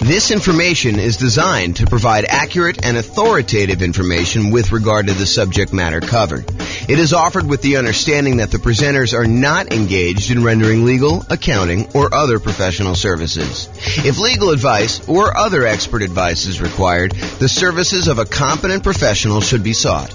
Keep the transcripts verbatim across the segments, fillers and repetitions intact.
This information is designed to provide accurate and authoritative information with regard to the subject matter covered. It is offered with the understanding that the presenters are not engaged in rendering legal, accounting, or other professional services. If legal advice or other expert advice is required, the services of a competent professional should be sought.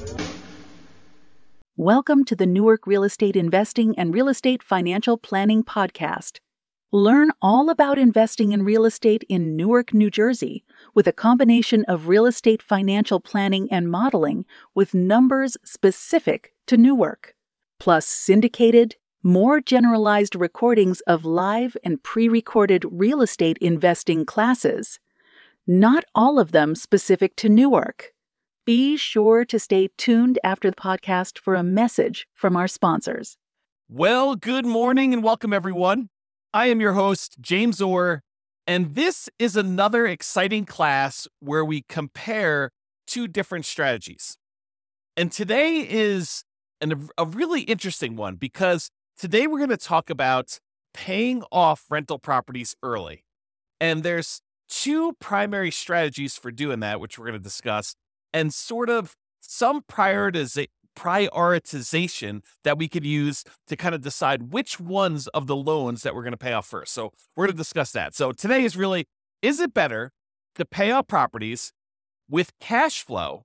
Welcome to the Newark Real Estate Investing and Real Estate Financial Planning Podcast. Learn all about investing in real estate in Newark, New Jersey, with a combination of real estate financial planning and modeling with numbers specific to Newark, plus syndicated, more generalized recordings of live and pre-recorded real estate investing classes, not all of them specific to Newark. Be sure to stay tuned after the podcast for a message from our sponsors. Well, good morning and welcome, everyone. I am your host, James Orr, and this is another exciting class where we compare two different strategies. And today is an, a really interesting one because today we're going to talk about paying off rental properties early. And there's two primary strategies for doing that, which we're going to discuss, and sort of some prioritiza- prioritization that we could use to kind of decide which ones of the loans that we're going to pay off first. So we're going to discuss that. So today is really, is it better to pay off properties with cash flow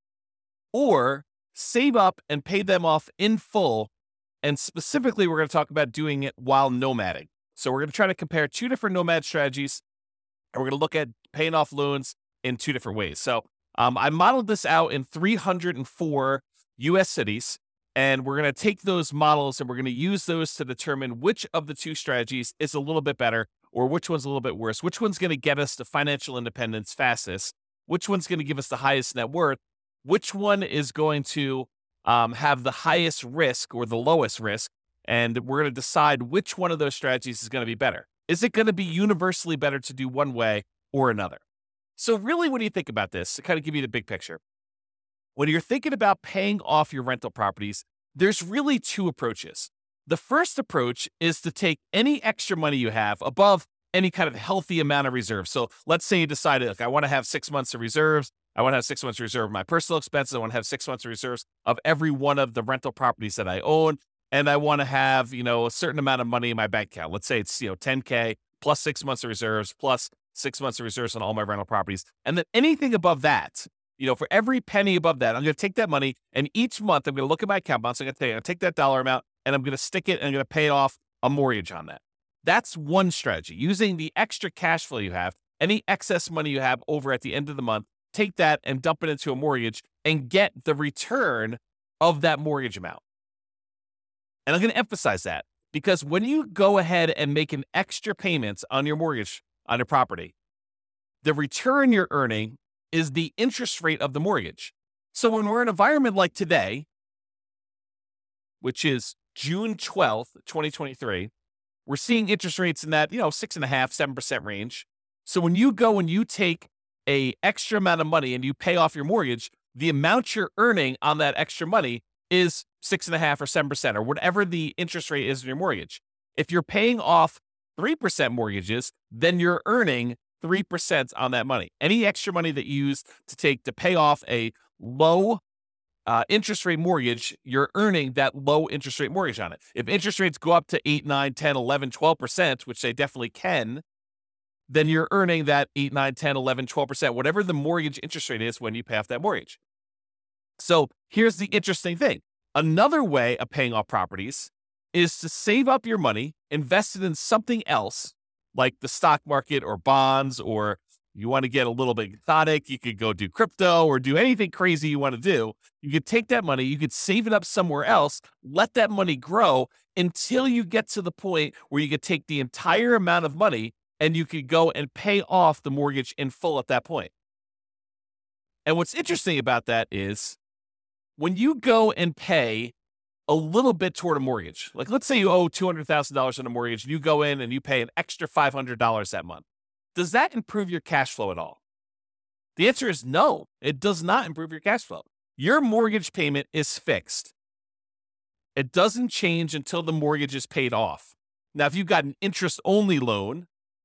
or save up and pay them off in full? And specifically, we're going to talk about doing it while nomading. So we're going to try to compare two different nomad strategies, and we're going to look at paying off loans in two different ways. So um, I modeled this out in three hundred four U S cities, and we're going to take those models and we're going to use those to determine which of the two strategies is a little bit better or which one's a little bit worse, which one's going to get us to financial independence fastest, which one's going to give us the highest net worth, which one is going to um, have the highest risk or the lowest risk, and we're going to decide which one of those strategies is going to be better. Is it going to be universally better to do one way or another? So really, when you think about this, to kind of give you the big picture, when you're thinking about paying off your rental properties, there's really two approaches. The first approach is to take any extra money you have above any kind of healthy amount of reserves. So let's say you decided, look, I want to have six months of reserves. I want to have six months of reserve of my personal expenses. I want to have six months of reserves of every one of the rental properties that I own. And I want to have, you know, a certain amount of money in my bank account. Let's say it's, you know, ten K plus six months of reserves plus six months of reserves on all my rental properties. And then anything above that, you know, for every penny above that, I'm going to take that money, and each month I'm going to look at my account balance. I'm going to take, take that dollar amount, and I'm going to stick it, and I'm going to pay off a mortgage on that. That's one strategy. Using the extra cash flow you have, any excess money you have over at the end of the month, take that and dump it into a mortgage and get the return of that mortgage amount. And I'm going to emphasize that because when you go ahead and make an extra payment on your mortgage, on your property, the return you're earning is the interest rate of the mortgage. So when we're in an environment like today, which is June twelfth, twenty twenty-three, we're seeing interest rates in that, you know, six and a half, seven percent range. So when you go and you take a extra amount of money and you pay off your mortgage, the amount you're earning on that extra money is six and a half or seven percent or whatever the interest rate is in your mortgage. If you're paying off three percent mortgages, then you're earning three percent on that money. Any extra money that you use to take to pay off a low uh, interest rate mortgage, you're earning that low interest rate mortgage on it. If interest rates go up to eight, nine, ten, eleven, twelve percent, which they definitely can, then you're earning that eight, nine, ten, eleven, twelve percent, whatever the mortgage interest rate is when you pay off that mortgage. So here's the interesting thing. Another way of paying off properties is to save up your money, invest it in something else, like the stock market or bonds, or you want to get a little bit exotic, you could go do crypto or do anything crazy you want to do. You could take that money, you could save it up somewhere else, let that money grow until you get to the point where you could take the entire amount of money and you could go and pay off the mortgage in full at that point. And what's interesting about that is when you go and pay a little bit toward a mortgage, like let's say you owe two hundred thousand dollars on a mortgage and you go in and you pay an extra five hundred dollars that month. Does that improve your cash flow at all? The answer is no, it does not improve your cash flow. Your mortgage payment is fixed. It doesn't change until the mortgage is paid off. Now, if you've got an interest-only loan,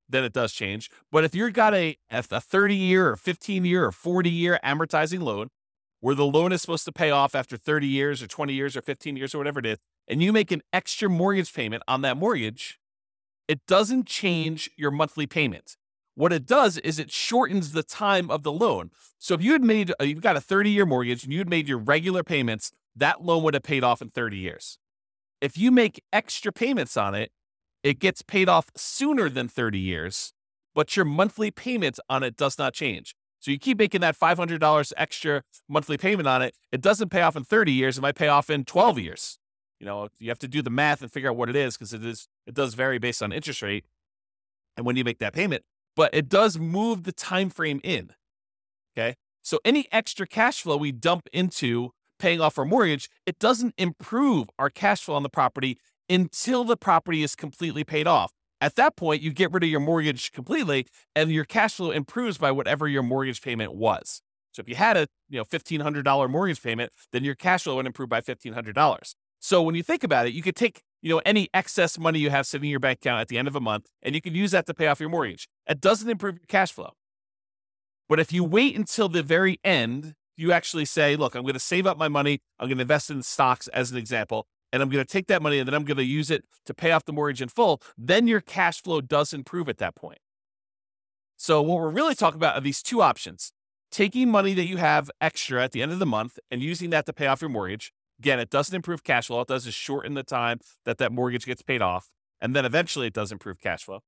then it does change. But if you've got a, a thirty-year or fifteen-year or forty-year amortizing loan, where the loan is supposed to pay off after thirty years or twenty years or fifteen years or whatever it is, and you make an extra mortgage payment on that mortgage, it doesn't change your monthly payment. What it does is it shortens the time of the loan. So if you had made, you've got a thirty-year mortgage and you had made your regular payments, that loan would have paid off in thirty years. If you make extra payments on it, it gets paid off sooner than thirty years, but your monthly payment on it does not change. So you keep making that five hundred dollars extra monthly payment on it. It doesn't pay off in thirty years. It might pay off in twelve years. You know, you have to do the math and figure out what it is because it is, it does vary based on interest rate and when you make that payment, but it does move the time frame in. Okay. So any extra cash flow we dump into paying off our mortgage, it doesn't improve our cash flow on the property until the property is completely paid off. At that point, you get rid of your mortgage completely and your cash flow improves by whatever your mortgage payment was. So if you had a you know fifteen hundred dollars mortgage payment, then your cash flow would improve by fifteen hundred dollars. So when you think about it, you could take you know any excess money you have sitting in your bank account at the end of a month, and you can use that to pay off your mortgage. It doesn't improve your cash flow. But if you wait until the very end, you actually say, look, I'm going to save up my money. I'm going to invest in stocks as an example. And I'm going to take that money and then I'm going to use it to pay off the mortgage in full, then your cash flow does improve at that point. So what we're really talking about are these two options. Taking money that you have extra at the end of the month and using that to pay off your mortgage. Again, it doesn't improve cash flow. All it does is shorten the time that that mortgage gets paid off. And then eventually it does improve cash flow.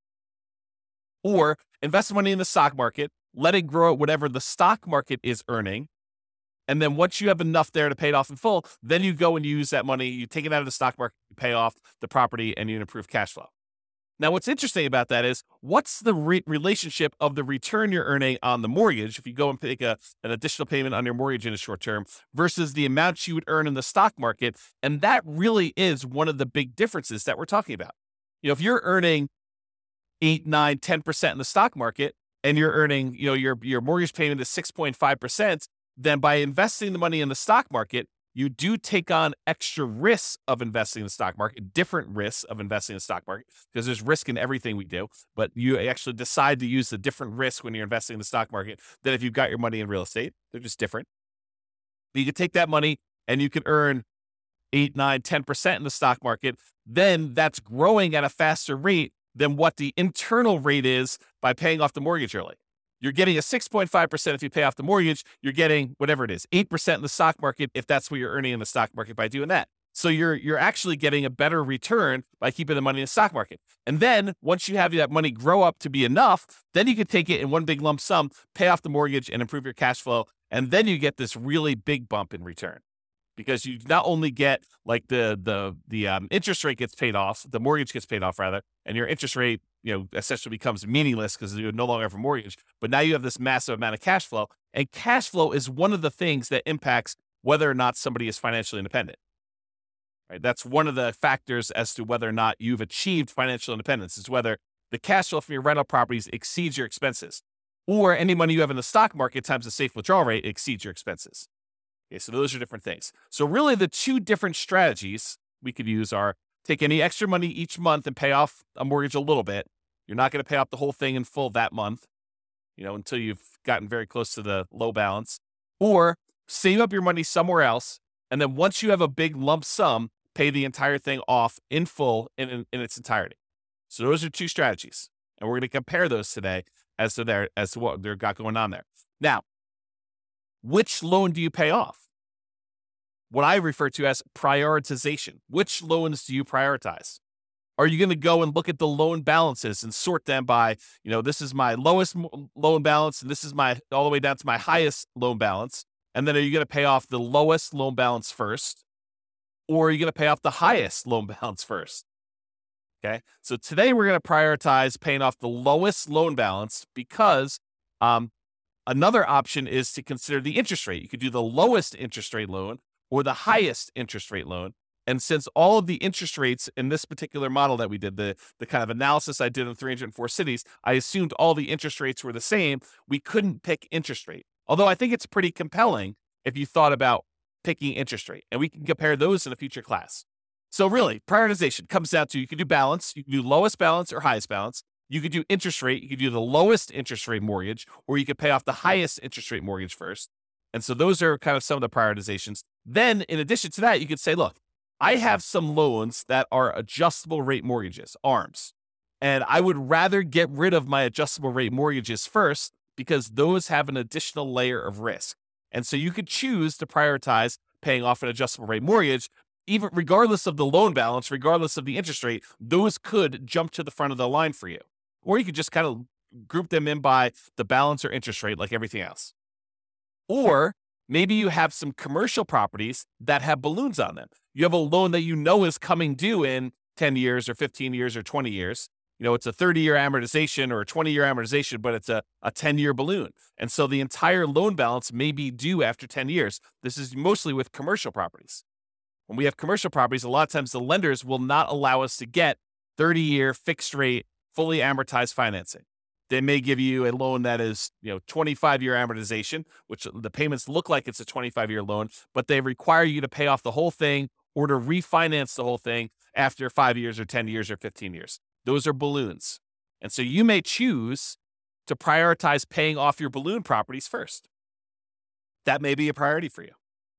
Or invest money in the stock market, let it grow at whatever the stock market is earning. And then once you have enough there to pay it off in full, then you go and use that money, you take it out of the stock market, you pay off the property, and you improve cash flow. Now, what's interesting about that is what's the re- relationship of the return you're earning on the mortgage if you go and take a, an additional payment on your mortgage in the short term versus the amount you would earn in the stock market. And that really is one of the big differences that we're talking about. You know, if you're earning eight, nine, ten percent in the stock market and you're earning, you know, your, your mortgage payment is six point five percent, then by investing the money in the stock market, you do take on extra risks of investing in the stock market, different risks of investing in the stock market, because there's risk in everything we do, but you actually decide to use the different risks when you're investing in the stock market than if you've got your money in real estate. They're just different. But you can take that money and you can earn eight, nine, ten percent in the stock market. Then that's growing at a faster rate than what the internal rate is by paying off the mortgage early. You're getting a six point five percent if you pay off the mortgage. You're getting whatever it is, eight percent in the stock market if that's what you're earning in the stock market by doing that. So you're you're actually getting a better return by keeping the money in the stock market. And then once you have that money grow up to be enough, then you can take it in one big lump sum, pay off the mortgage and improve your cash flow. And then you get this really big bump in return because you not only get like the the the um, interest rate gets paid off, the mortgage gets paid off rather, and your interest rate you know, essentially becomes meaningless because you no longer have a mortgage, but now you have this massive amount of cash flow, and cash flow is one of the things that impacts whether or not somebody is financially independent, right? That's one of the factors as to whether or not you've achieved financial independence is whether the cash flow from your rental properties exceeds your expenses or any money you have in the stock market times the safe withdrawal rate exceeds your expenses. Okay, so those are different things. So really the two different strategies we could use are take any extra money each month and pay off a mortgage a little bit. You're not going to pay off the whole thing in full that month, you know, until you've gotten very close to the low balance. Or save up your money somewhere else, and then once you have a big lump sum, pay the entire thing off in full in, in, in its entirety. So those are two strategies, and we're going to compare those today as to their as to what they've got going on there. Now, which loan do you pay off? What I refer to as prioritization. Which loans do you prioritize? Are you going to go and look at the loan balances and sort them by, you know, this is my lowest loan balance and this is my all the way down to my highest loan balance? And then are you going to pay off the lowest loan balance first? Or are you going to pay off the highest loan balance first? Okay. So today we're going to prioritize paying off the lowest loan balance because um, another option is to consider the interest rate. You could do the lowest interest rate loan or the highest interest rate loan. And since all of the interest rates in this particular model that we did, the, the kind of analysis I did in three hundred four cities, I assumed all the interest rates were the same. We couldn't pick interest rate. Although I think it's pretty compelling if you thought about picking interest rate. And we can compare those in a future class. So really, prioritization comes down to you can do balance. You can do lowest balance or highest balance. You could do interest rate. You could do the lowest interest rate mortgage, or you could pay off the highest interest rate mortgage first. And so those are kind of some of the prioritizations. Then in addition to that, you could say, look, I have some loans that are adjustable rate mortgages, A R Ms. And I would rather get rid of my adjustable rate mortgages first because those have an additional layer of risk. And so you could choose to prioritize paying off an adjustable rate mortgage, even regardless of the loan balance, regardless of the interest rate. Those could jump to the front of the line for you. Or you could just kind of group them in by the balance or interest rate like everything else. Or maybe you have some commercial properties that have balloons on them. You have a loan that you know is coming due in ten years or fifteen years or twenty years. You know, it's a thirty-year amortization or a twenty-year amortization, but it's a, a ten-year balloon. And so the entire loan balance may be due after ten years. This is mostly with commercial properties. When we have commercial properties, a lot of times the lenders will not allow us to get thirty-year fixed rate, fully amortized financing. They may give you a loan that is, you know, twenty-five-year amortization, which the payments look like it's a twenty-five-year loan, but they require you to pay off the whole thing or to refinance the whole thing after five years or ten years or fifteen years. Those are balloons. And so you may choose to prioritize paying off your balloon properties first. That may be a priority for you.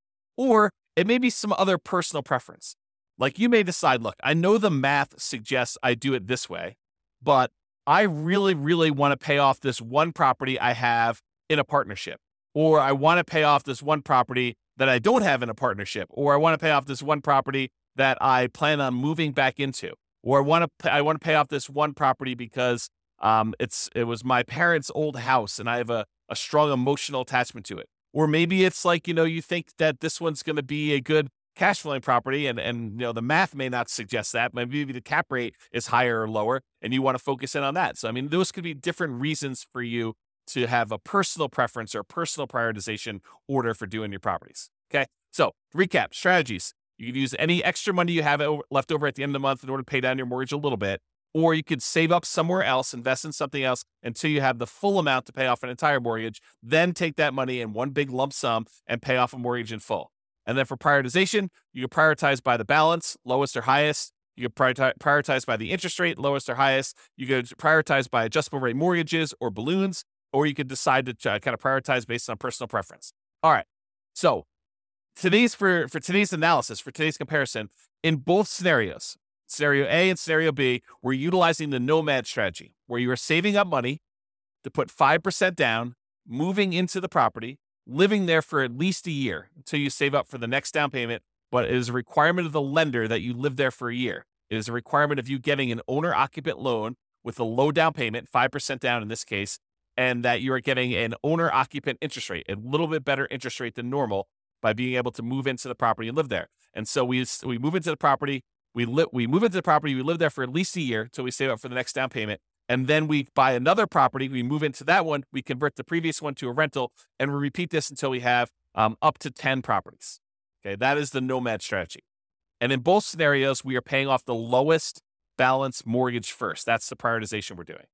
Or it may be some other personal preference. Like you may decide, look, I know the math suggests I do it this way, but I really, really want to pay off this one property I have in a partnership. Or I want to pay off this one property that I don't have in a partnership. Or I want to pay off this one property that I plan on moving back into. Or I want to I want to pay off this one property because um, it's it was my parents' old house and I have a, a strong emotional attachment to it. Or maybe it's like, you know, you think that this one's going to be a good cash flowing property and, and, you know, the math may not suggest that. Maybe the cap rate is higher or lower and you want to focus in on that. So, I mean, those could be different reasons for you to have a personal preference or personal prioritization order for doing your properties. Okay. So recap strategies. You could use any extra money you have left over at the end of the month in order to pay down your mortgage a little bit, or you could save up somewhere else, invest in something else until you have the full amount to pay off an entire mortgage, then take that money in one big lump sum and pay off a mortgage in full. And then for prioritization, you can prioritize by the balance, lowest or highest. You can prioritize by the interest rate, lowest or highest. You could prioritize by adjustable rate mortgages or balloons, or you could decide to kind of prioritize based on personal preference. All right. So today's for, for today's analysis, for today's comparison, in both scenarios, scenario A and scenario B, we're utilizing the nomad strategy, where you are saving up money to put five percent down, moving into the property, living there for at least a year until you save up for the next down payment. But it is a requirement of the lender that you live there for a year. It is a requirement of you getting an owner-occupant loan with a low down payment, five percent down in this case, and that you are getting an owner-occupant interest rate, a little bit better interest rate than normal by being able to move into the property and live there. And so we we move into the property, we li- we move into the property, we live there for at least a year until we save up for the next down payment. And then we buy another property, we move into that one, we convert the previous one to a rental, and we repeat this until we have um, up to ten properties. Okay, that is the nomad strategy. And in both scenarios, we are paying off the lowest balance mortgage first. That's the prioritization we're doing.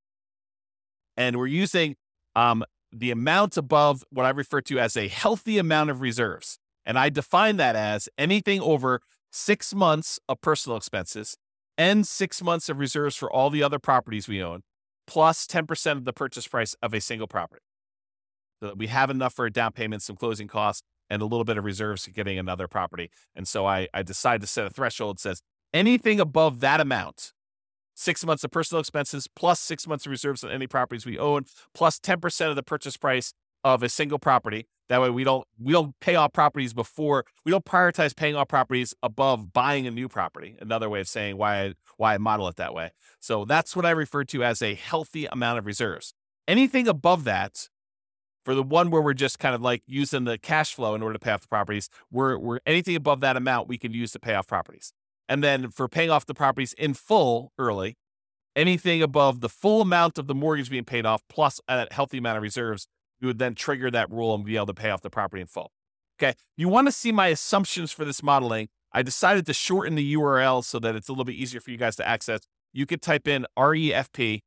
And we're using um, the amount above what I refer to as a healthy amount of reserves. And I define that as anything over six months of personal expenses and six months of reserves for all the other properties we own, plus ten percent of the purchase price of a single property. So that we have enough for a down payment, some closing costs, and a little bit of reserves for getting another property. And so I, I decided to set a threshold that says anything above that amount, six months of personal expenses, plus six months of reserves on any properties we own, plus ten percent of the purchase price of a single property. That way we don't we don't pay off properties before, we don't prioritize paying off properties above buying a new property. Another way of saying why I, why I model it that way. So that's what I refer to as a healthy amount of reserves. Anything above that, for the one where we're just kind of like using the cash flow in order to pay off the properties, we're, we're anything above that amount we can use to pay off properties. And then for paying off the properties in full early, anything above the full amount of the mortgage being paid off plus a healthy amount of reserves, we would then trigger that rule and be able to pay off the property in full. Okay. You want to see my assumptions for this modeling. I decided to shorten the U R L so that it's a little bit easier for you guys to access. You could type in refp.info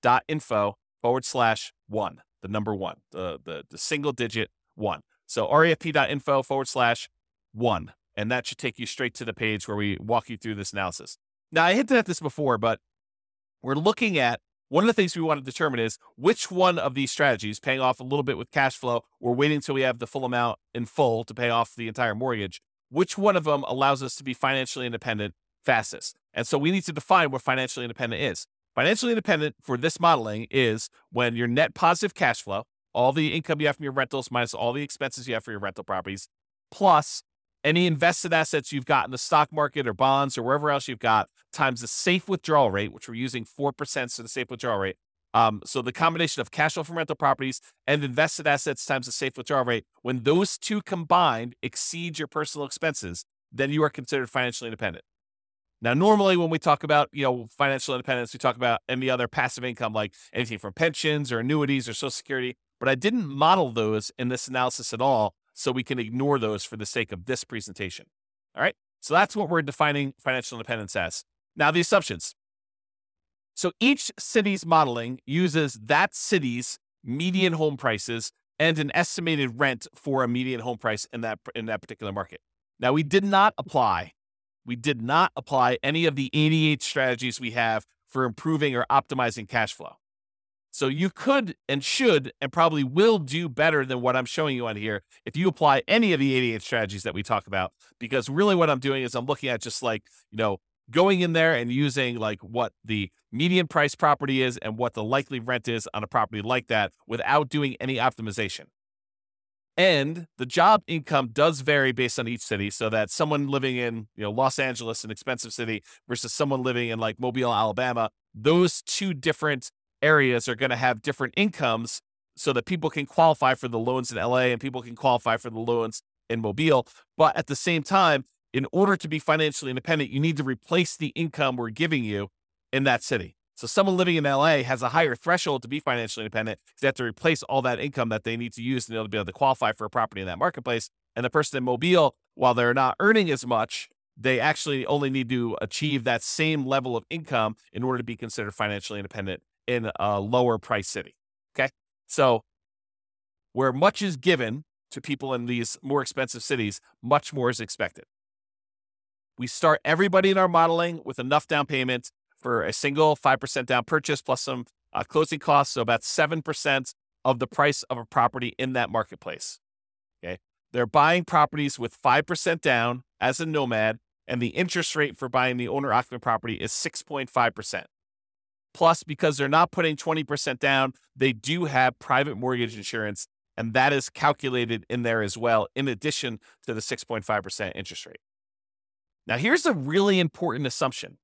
forward slash one, the number one, the, the, the single digit one. So refp.info forward slash one. And that should take you straight to the page where we walk you through this analysis. Now, I hinted at this before, but we're looking at one of the things we want to determine is which one of these strategies, paying off a little bit with cash flow or waiting until we have the full amount in full to pay off the entire mortgage, which one of them allows us to be financially independent fastest. And so we need to define what financially independent is. Financially independent for this modeling is when your net positive cash flow, all the income you have from your rentals minus all the expenses you have for your rental properties, plus any invested assets you've got in the stock market or bonds or wherever else you've got, times the safe withdrawal rate, which we're using four percent to the safe withdrawal rate. Um, so the combination of cash flow from rental properties and invested assets times the safe withdrawal rate, when those two combined exceed your personal expenses, then you are considered financially independent. Now, normally when we talk about, you know, financial independence, we talk about any other passive income, like anything from pensions or annuities or Social Security, but I didn't model those in this analysis at all, so we can ignore those for the sake of this presentation. All right, so that's what we're defining financial independence as. Now, the assumptions. So each city's modeling uses that city's median home prices and an estimated rent for a median home price in that in that particular market. Now, we did not apply, we did not apply any of the eighty-eight strategies we have for improving or optimizing cash flow. So you could and should and probably will do better than what I'm showing you on here if you apply any of the eighty-eight strategies that we talk about, because really what I'm doing is I'm looking at just like, you know, going in there and using like what the median price property is and what the likely rent is on a property like that without doing any optimization. And the job income does vary based on each city, so that someone living in, you know, Los Angeles, an expensive city, versus someone living in like Mobile, Alabama, those two different areas are going to have different incomes so that people can qualify for the loans in L A and people can qualify for the loans in Mobile. But at the same time, in order to be financially independent, you need to replace the income we're giving you in that city. So someone living in L A has a higher threshold to be financially independent because they have to replace all that income that they need to use in order to be able to qualify for a property in that marketplace. And the person in Mobile, while they're not earning as much, they actually only need to achieve that same level of income in order to be considered financially independent in a lower price city. Okay. So where much is given to people in these more expensive cities, much more is expected. We start everybody in our modeling with enough down payment for a single five percent down purchase plus some uh, closing costs. So about seven percent of the price of a property in that marketplace. Okay. They're buying properties with five percent down as a nomad, and the interest rate for buying the owner occupant property is six point five percent. Plus, because they're not putting twenty percent down, they do have private mortgage insurance, and that is calculated in there as well, in addition to the six point five percent interest rate. Now, here's a really important assumption.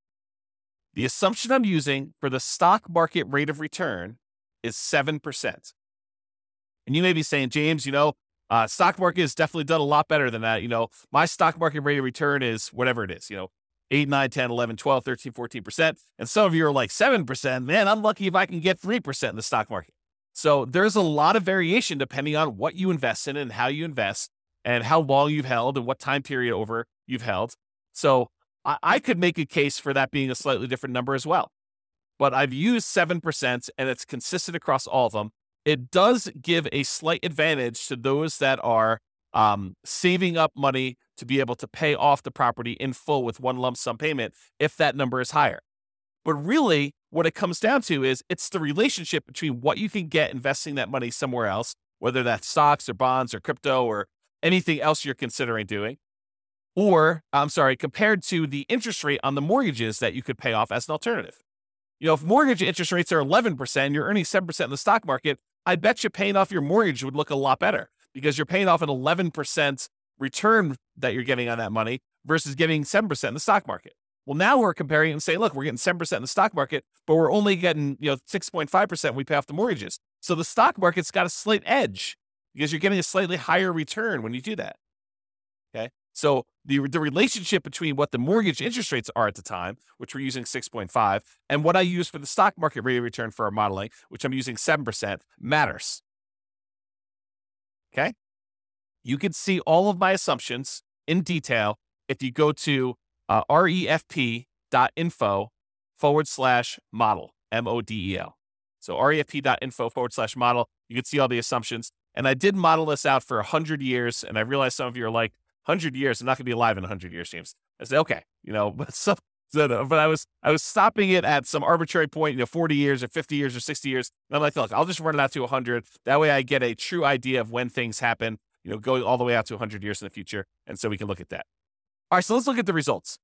The assumption I'm using for the stock market rate of return is seven percent. And you may be saying, James, you know, uh, stock market has definitely done a lot better than that. You know, my stock market rate of return is whatever it is, you know, eight, nine, ten, eleven, twelve, thirteen, fourteen percent. And some of you are like seven percent. Man, I'm lucky if I can get three percent in the stock market. So there's a lot of variation depending on what you invest in and how you invest and how long you've held and what time period over you've held. So I, I could make a case for that being a slightly different number as well. But I've used seven percent and it's consistent across all of them. It does give a slight advantage to those that are um, saving up money to be able to pay off the property in full with one lump sum payment if that number is higher. But really, what it comes down to is it's the relationship between what you can get investing that money somewhere else, whether that's stocks or bonds or crypto or anything else you're considering doing, or, I'm sorry, compared to the interest rate on the mortgages that you could pay off as an alternative. You know, if mortgage interest rates are eleven percent and you're earning seven percent in the stock market, I bet you paying off your mortgage would look a lot better because you're paying off an eleven percent return that you're getting on that money versus getting seven percent in the stock market. Well, now we're comparing and saying, look, we're getting seven percent in the stock market, but we're only getting, you know, six point five percent when we pay off the mortgages. So the stock market's got a slight edge because you're getting a slightly higher return when you do that. Okay. So the, the relationship between what the mortgage interest rates are at the time, which we're using six point five, and what I use for the stock market rate of return for our modeling, which I'm using seven percent, matters. Okay. You can see all of my assumptions in detail if you go to uh, refp.info forward slash model, M O D E L. So refp.info forward slash model. You can see all the assumptions. And I did model this out for one hundred years. And I realize some of you are like, one hundred years, I'm not going to be alive in one hundred years, James. I say, okay, you know, but some, So, but I was I was stopping it at some arbitrary point, you know, forty years or fifty years or sixty years. And I'm like, look, I'll just run it out to one hundred. That way I get a true idea of when things happen, you know, going all the way out to one hundred years in the future. And so we can look at that. All right, so let's look at the results.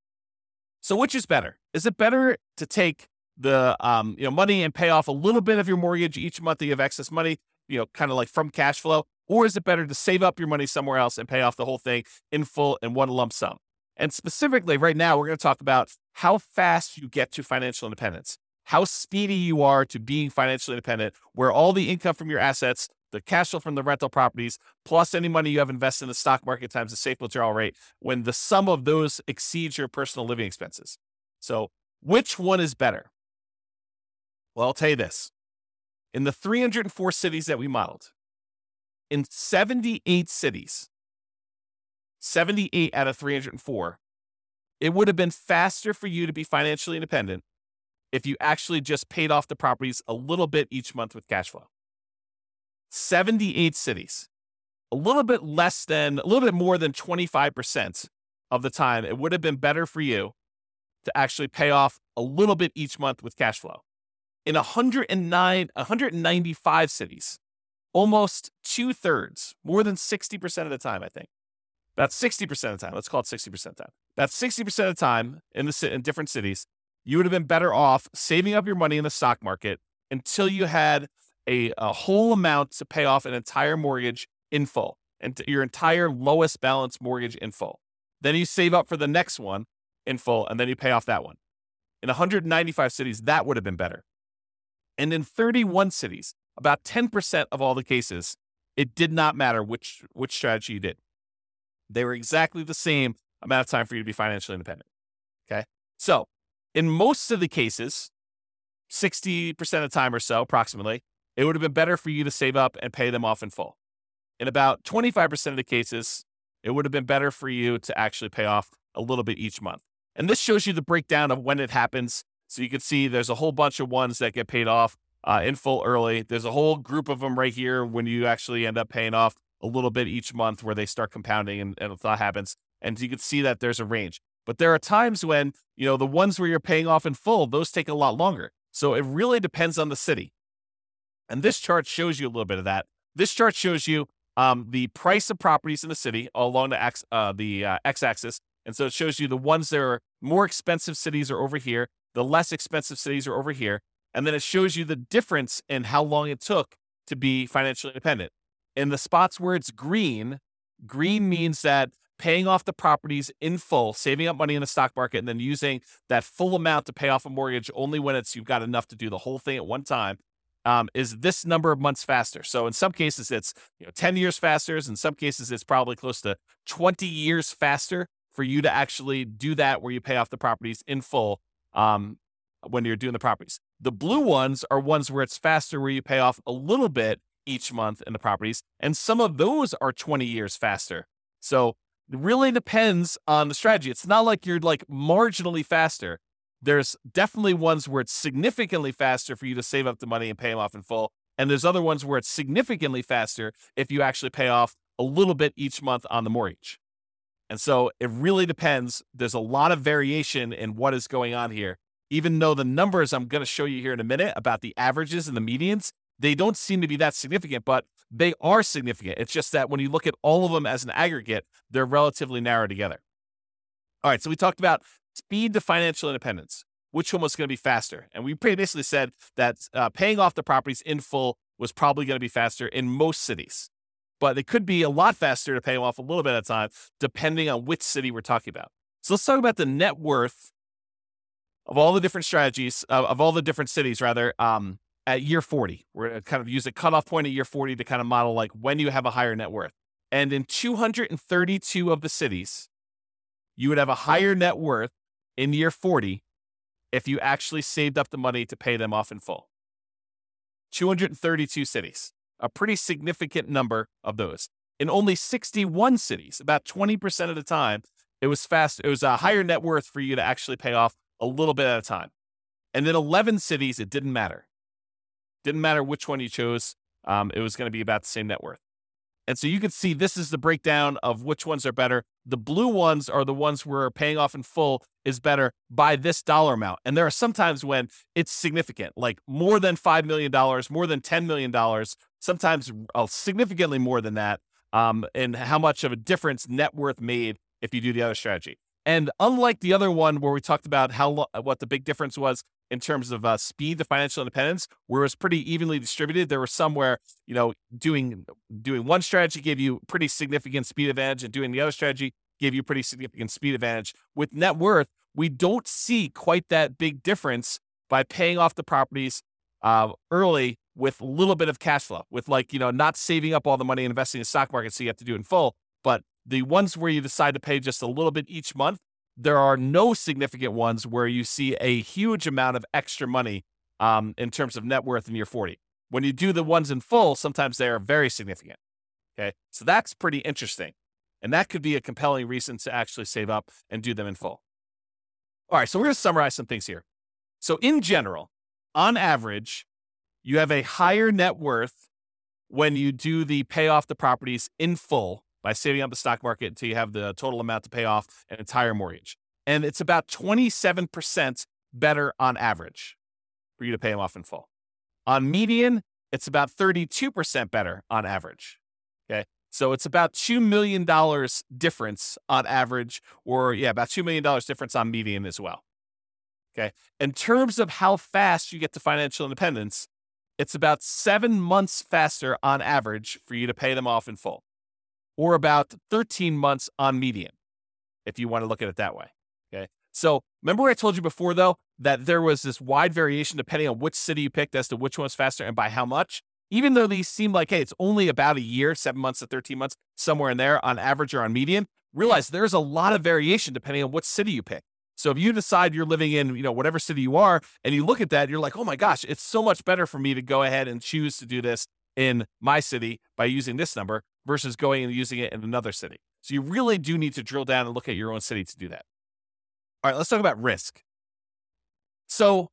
So which is better? Is it better to take the um, you know, money and pay off a little bit of your mortgage each month that you have excess money, you know, kind of like from cash flow? Or is it better to save up your money somewhere else and pay off the whole thing in full in one lump sum? And specifically right now, we're going to talk about how fast you get to financial independence, how speedy you are to being financially independent, where all the income from your assets, the cash flow from the rental properties, plus any money you have invested in the stock market times the safe withdrawal rate, when the sum of those exceeds your personal living expenses. So which one is better? Well, I'll tell you this. In the three hundred four cities that we modeled, in seventy-eight cities, seventy-eight out of three hundred four, it would have been faster for you to be financially independent if you actually just paid off the properties a little bit each month with cash flow. seventy-eight cities, a little bit less than, a little bit more than twenty-five percent of the time, it would have been better for you to actually pay off a little bit each month with cash flow. In one hundred nine, one hundred ninety-five cities, almost two thirds, more than sixty percent of the time, I think. About sixty percent of the time, let's call it sixty percent of the time. About sixty percent of the time in the in different cities, you would have been better off saving up your money in the stock market until you had a, a whole amount to pay off an entire mortgage in full, and your entire lowest balance mortgage in full. Then you save up for the next one in full, and then you pay off that one. In one hundred ninety-five cities, that would have been better. And in thirty-one cities, about ten percent of all the cases, it did not matter which, which strategy you did. They were exactly the same amount of time for you to be financially independent. Okay. So in most of the cases, sixty percent of the time or so, approximately, it would have been better for you to save up and pay them off in full. In about twenty-five percent of the cases, it would have been better for you to actually pay off a little bit each month. And this shows you the breakdown of when it happens. So you can see there's a whole bunch of ones that get paid off uh, in full early. There's a whole group of them right here when you actually end up paying off a little bit each month where they start compounding and, and that happens. And you can see that there's a range. But there are times when, you know, the ones where you're paying off in full, those take a lot longer. So it really depends on the city. And this chart shows you a little bit of that. This chart shows you um, the price of properties in the city along the, x, uh, the uh, x-axis. And so it shows you the ones that are more expensive cities are over here. The less expensive cities are over here. And then it shows you the difference in how long it took to be financially independent. In the spots where it's green, green means that paying off the properties in full, saving up money in the stock market, and then using that full amount to pay off a mortgage only when it's you've got enough to do the whole thing at one time, um, is this number of months faster. So in some cases, it's you know ten years faster. In some cases, it's probably close to twenty years faster for you to actually do that where you pay off the properties in full um, when you're doing the properties. The blue ones are ones where it's faster, where you pay off a little bit each month in the properties. And some of those are twenty years faster. So it really depends on the strategy. It's not like you're like marginally faster. There's definitely ones where it's significantly faster for you to save up the money and pay them off in full. And there's other ones where it's significantly faster if you actually pay off a little bit each month on the mortgage. And so it really depends. There's a lot of variation in what is going on here. Even though the numbers I'm going to show you here in a minute about the averages and the medians, they don't seem to be that significant, but they are significant. It's just that when you look at all of them as an aggregate, they're relatively narrow together. All right, so we talked about speed to financial independence. Which one was going to be faster? And we basically said that uh, paying off the properties in full was probably going to be faster in most cities. But it could be a lot faster to pay them off a little bit at a time, depending on which city we're talking about. So let's talk about the net worth of all the different strategies, uh, of all the different cities, rather, um, at year forty. We're going to kind of use a cutoff point at year forty to kind of model like when you have a higher net worth. And in two hundred thirty-two of the cities, you would have a higher net worth in year forty if you actually saved up the money to pay them off in full. two hundred thirty-two cities, a pretty significant number of those. In only sixty-one cities, about twenty percent of the time, it was fast. It was a higher net worth for you to actually pay off a little bit at a time. And in eleven cities, it didn't matter. Didn't matter which one you chose. Um, it was going to be about the same net worth. And so you can see this is the breakdown of which ones are better. The blue ones are the ones where paying off in full is better by this dollar amount. And there are some times when it's significant, like more than five million dollars, more than ten million dollars, sometimes uh, significantly more than that, um, and how much of a difference net worth made if you do the other strategy. And unlike the other one where we talked about how lo- what the big difference was in terms of uh, speed to financial independence, where it was pretty evenly distributed, there were some where, you know, doing doing one strategy gave you pretty significant speed advantage and doing the other strategy gave you pretty significant speed advantage. With net worth, we don't see quite that big difference by paying off the properties uh, early with a little bit of cash flow, with like, you know, not saving up all the money and investing in the stock market so you have to do it in full. But the ones where you decide to pay just a little bit each month, there are no significant ones where you see a huge amount of extra money um, in terms of net worth in year forty. When you do the ones in full, sometimes they are very significant. Okay, so that's pretty interesting. And that could be a compelling reason to actually save up and do them in full. All right, so we're going to summarize some things here. So in general, on average, you have a higher net worth when you do the pay off the properties in full by saving up the stock market until you have the total amount to pay off an entire mortgage. And it's about twenty-seven percent better on average for you to pay them off in full. On median, it's about thirty-two percent better on average. Okay. So it's about two million dollars difference on average, or yeah, about two million dollars difference on median as well. Okay. In terms of how fast you get to financial independence, it's about seven months faster on average for you to pay them off in full, or about thirteen months on median, if you want to look at it that way. Okay. So remember what I told you before, though, that there was this wide variation depending on which city you picked as to which one's faster and by how much? Even though these seem like, hey, it's only about a year, seven months to thirteen months, somewhere in there on average or on median, realize there's a lot of variation depending on what city you pick. So if you decide you're living in, you know, whatever city you are, and you look at that, you're like, oh my gosh, it's so much better for me to go ahead and choose to do this in my city by using this number versus going and using it in another city. So you really do need to drill down and look at your own city to do that. All right, let's talk about risk. So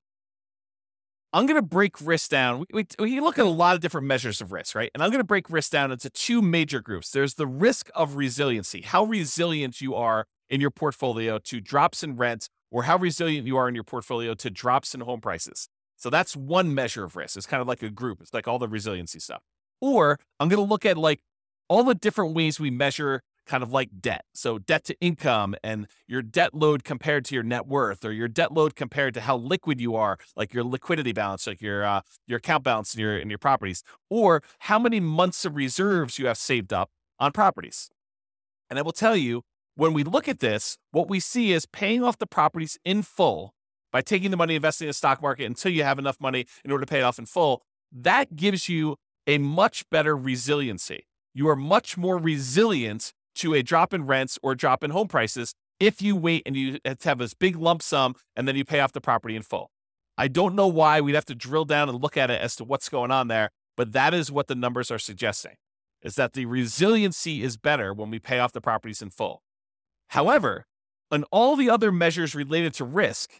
I'm going to break risk down. We, we, we look at a lot of different measures of risk, right? And I'm going to break risk down into two major groups. There's the risk of resiliency, how resilient you are in your portfolio to drops in rent, or how resilient you are in your portfolio to drops in home prices. So that's one measure of risk. It's kind of like a group. It's like all the resiliency stuff. Or I'm going to look at like all the different ways we measure kind of like debt. So debt to income and your debt load compared to your net worth, or your debt load compared to how liquid you are, like your liquidity balance, like your uh, your account balance in your in your properties, or how many months of reserves you have saved up on properties. And I will tell you, when we look at this, what we see is paying off the properties in full by taking the money, investing in the stock market until you have enough money in order to pay it off in full. That gives you a much better resiliency. You are much more resilient to a drop in rents or drop in home prices if you wait and you have this big lump sum and then you pay off the property in full. I don't know why. We'd have to drill down and look at it as to what's going on there, but that is what the numbers are suggesting, is that the resiliency is better when we pay off the properties in full. However, on all the other measures related to risk,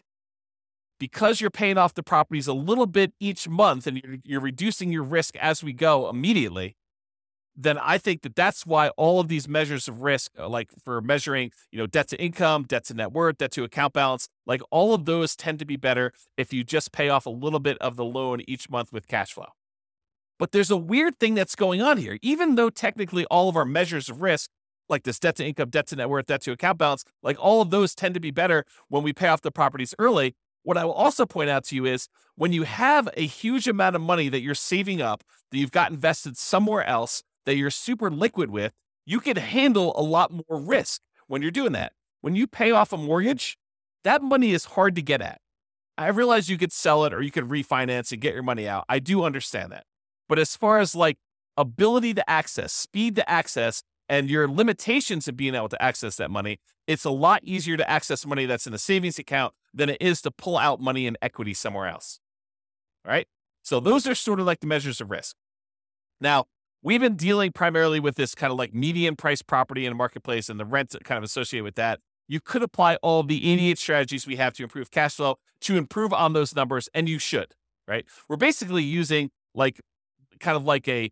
because you're paying off the properties a little bit each month and you're, you're reducing your risk as we go immediately, then I think that that's why all of these measures of risk, like for measuring, you know, debt to income, debt to net worth, debt to account balance, like all of those tend to be better if you just pay off a little bit of the loan each month with cash flow. But there's a weird thing that's going on here. Even though technically all of our measures of risk, like this debt to income, debt to net worth, debt to account balance, like all of those tend to be better when we pay off the properties early. What I will also point out to you is when you have a huge amount of money that you're saving up, that you've got invested somewhere else, that you're super liquid with, you can handle a lot more risk when you're doing that. When you pay off a mortgage, that money is hard to get at. I realize you could sell it or you could refinance and get your money out. I do understand that. But as far as like ability to access, speed to access, and your limitations of being able to access that money, it's a lot easier to access money that's in a savings account than it is to pull out money in equity somewhere else. All right? So those are sort of like the measures of risk. Now, we've been dealing primarily with this kind of like median price property in a marketplace and the rent kind of associated with that. You could apply all of the eighty-eight strategies we have to improve cash flow to improve on those numbers, and you should, right? We're basically using like kind of like a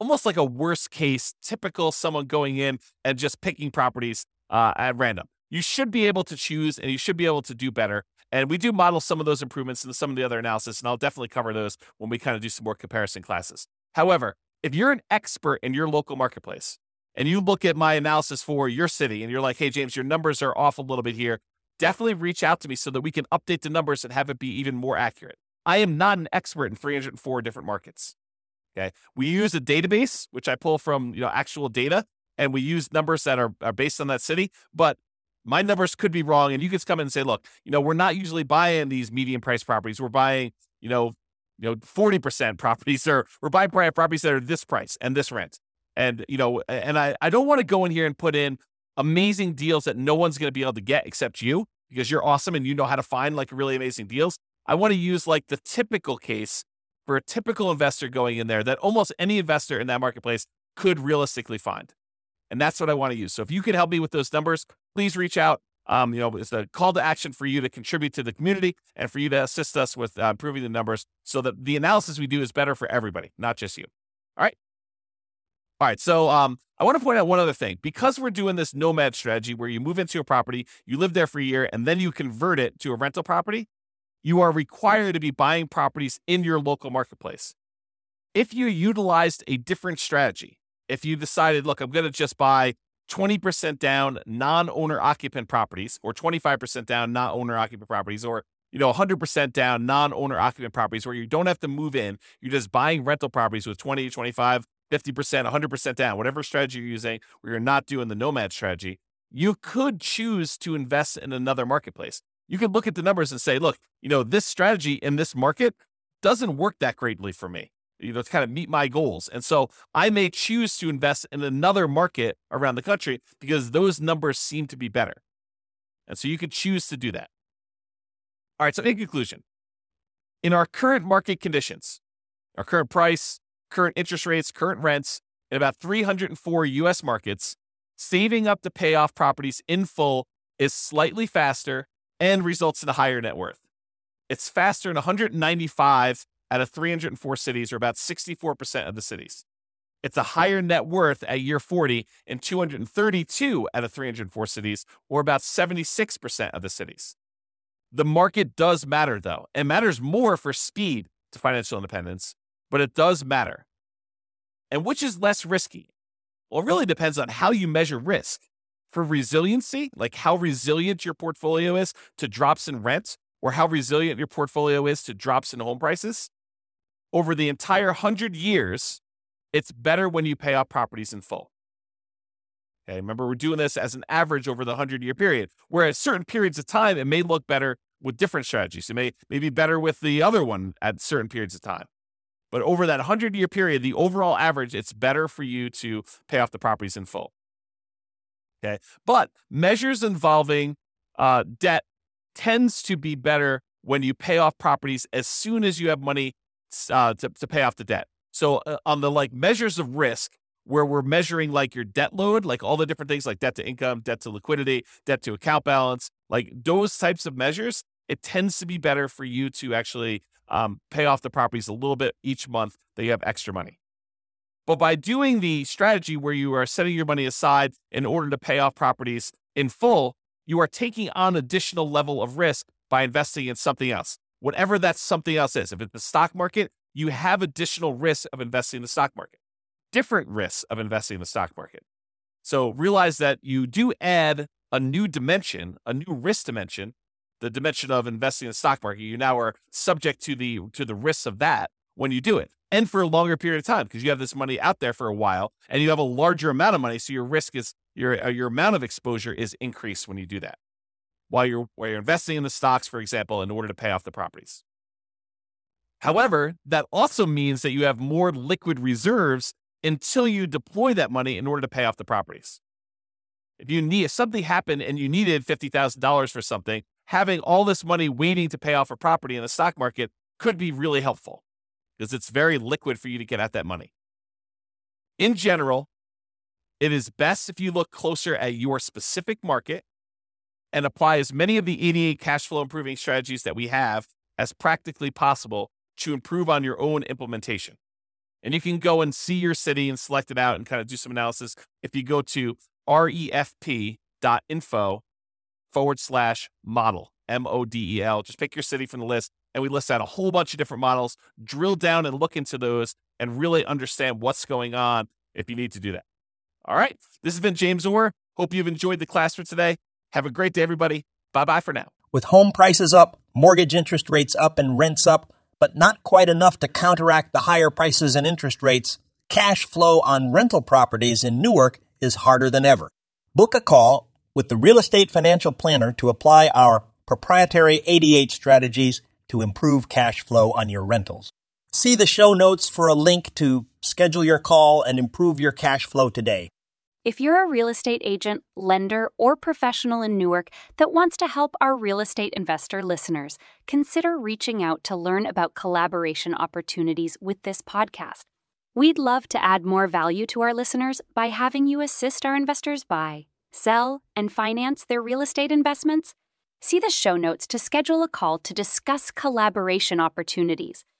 almost like a worst case, typical someone going in and just picking properties uh, at random. You should be able to choose and you should be able to do better. And we do model some of those improvements in some of the other analysis, and I'll definitely cover those when we kind of do some more comparison classes. However, if you're an expert in your local marketplace and you look at my analysis for your city and you're like, hey, James, your numbers are off a little bit here, definitely reach out to me so that we can update the numbers and have it be even more accurate. I am not an expert in three hundred four different markets. Okay. We use a database, which I pull from, you know, actual data, and we use numbers that are, are based on that city, but my numbers could be wrong. And you could come in and say, look, you know, we're not usually buying these medium price properties. We're buying, you know, you know, forty percent properties, or we're buying properties that are this price and this rent. And, you know, and I, I don't want to go in here and put in amazing deals that no one's going to be able to get except you, because you're awesome and you know how to find like really amazing deals. I want to use like the typical case for a typical investor going in there that almost any investor in that marketplace could realistically find. And that's what I want to use. So if you could help me with those numbers, please reach out. Um, you know, it's a call to action for you to contribute to the community and for you to assist us with uh, improving the numbers so that the analysis we do is better for everybody, not just you. All right. All right. So um, I want to point out one other thing. Because we're doing this nomad strategy where you move into a property, you live there for a year, and then you convert it to a rental property, you are required to be buying properties in your local marketplace. If you utilized a different strategy, if you decided, look, I'm going to just buy twenty percent down non-owner occupant properties, or twenty-five percent down non-owner occupant properties, or, you know, one hundred percent down non-owner occupant properties where you don't have to move in, you're just buying rental properties with twenty, twenty-five, fifty percent, one hundred percent down, whatever strategy you're using, where you're not doing the nomad strategy, you could choose to invest in another marketplace. You could look at the numbers and say, look, you know, this strategy in this market doesn't work that greatly for me, you know, to kind of meet my goals. And so I may choose to invest in another market around the country because those numbers seem to be better. And so you could choose to do that. All right. So in conclusion, in our current market conditions, our current price, current interest rates, current rents, in about three hundred four U S markets, saving up to pay off properties in full is slightly faster and results in a higher net worth. It's faster in one hundred ninety-five out of three hundred four cities, or about sixty-four percent of the cities. It's a higher net worth at year forty in two hundred thirty-two out of three hundred four cities, or about seventy-six percent of the cities. The market does matter, though. It matters more for speed to financial independence, but it does matter. And which is less risky? Well, it really depends on how you measure risk. For resiliency, like how resilient your portfolio is to drops in rent, or how resilient your portfolio is to drops in home prices, over the entire one hundred years, it's better when you pay off properties in full. Okay, remember, we're doing this as an average over the one hundred-year period, where at certain periods of time, it may look better with different strategies. It may, may be better with the other one at certain periods of time. But over that one hundred-year period, the overall average, it's better for you to pay off the properties in full. Okay, but measures involving uh, debt tends to be better when you pay off properties as soon as you have money uh, to, to pay off the debt. So uh, on the like measures of risk, where we're measuring like your debt load, like all the different things like debt to income, debt to liquidity, debt to account balance, like those types of measures, it tends to be better for you to actually um, pay off the properties a little bit each month that you have extra money. But by doing the strategy where you are setting your money aside in order to pay off properties in full, you are taking on additional level of risk by investing in something else, whatever that something else is. If it's the stock market, you have additional risk of investing in the stock market, different risks of investing in the stock market. So realize that you do add a new dimension, a new risk dimension, the dimension of investing in the stock market. You now are subject to the to the risks of that when you do it, and for a longer period of time, because you have this money out there for a while and you have a larger amount of money. So your risk is, your, uh, your amount of exposure is increased when you do that, while you're, while you're investing in the stocks, for example, in order to pay off the properties. However, that also means that you have more liquid reserves until you deploy that money in order to pay off the properties. If you need, if something happened and you needed fifty thousand dollars for something, having all this money waiting to pay off a property in the stock market could be really helpful, because it's very liquid for you to get at that money. In general, it is best if you look closer at your specific market and apply as many of the eighty-eight cash flow improving strategies that we have as practically possible to improve on your own implementation. And you can go and see your city and select it out and kind of do some analysis. If you go to refp.info forward slash model, M O D E L, just pick your city from the list. And we list out a whole bunch of different models, drill down and look into those and really understand what's going on if you need to do that. All right. This has been James Orr. Hope you've enjoyed the class for today. Have a great day, everybody. Bye-bye for now. With home prices up, mortgage interest rates up, and rents up, but not quite enough to counteract the higher prices and interest rates, cash flow on rental properties in Newark is harder than ever. Book a call with the Real Estate Financial Planner to apply our proprietary eighty-eight strategies to improve cash flow on your rentals. See the show notes for a link to schedule your call and improve your cash flow today. If you're a real estate agent, lender, or professional in Newark that wants to help our real estate investor listeners, consider reaching out to learn about collaboration opportunities with this podcast. We'd love to add more value to our listeners by having you assist our investors buy, sell, and finance their real estate investments. See the show notes to schedule a call to discuss collaboration opportunities.